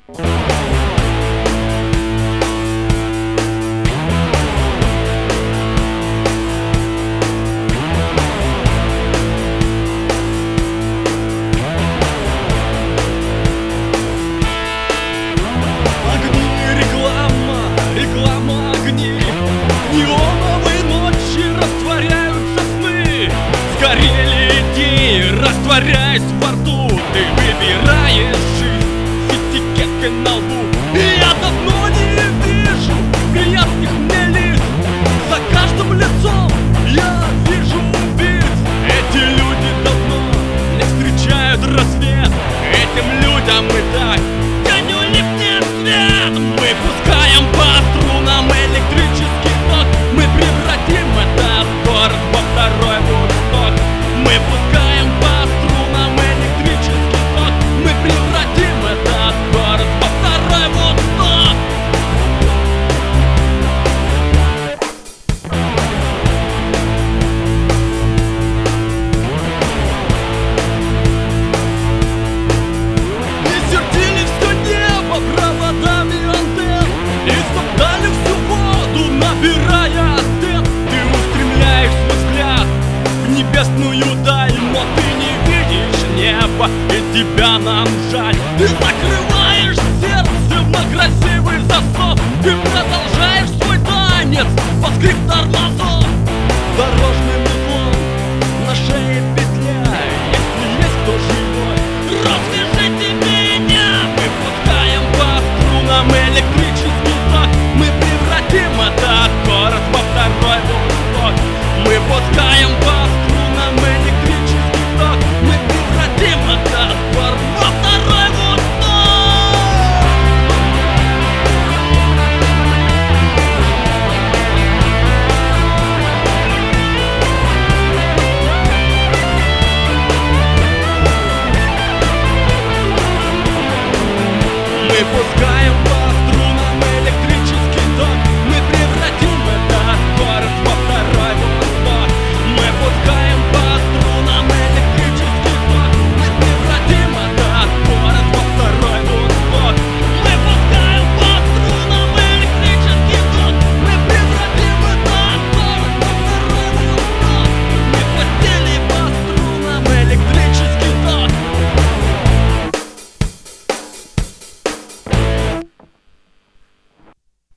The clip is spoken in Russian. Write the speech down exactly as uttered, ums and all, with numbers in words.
Растворяясь во рту, ты выбираешь жизнь с этикеткой на лбу. И я давно не вижу приятных мне лиц. За каждым лицом я вижу убийц. Эти люди давно не встречают рассвет. Этим людям мы так тянули мне свет. Мы пускаем по струнам электрический ток. Мы превратим этот город во второй Вудсток. Мы пускаем по струнам электрический ток. Мы превратим этот город во второй Вудсток. И сердили все небо проводами антенн. И стоптали всю воду, набирая темп. Ты устремляешь свой взгляд в небесную даль, но ты не видишь неба, и тебя нам жаль. Ты закрываешь сердце на красивый засов. Ты продолжаешь свой танец под скрип тормозов. Дорожный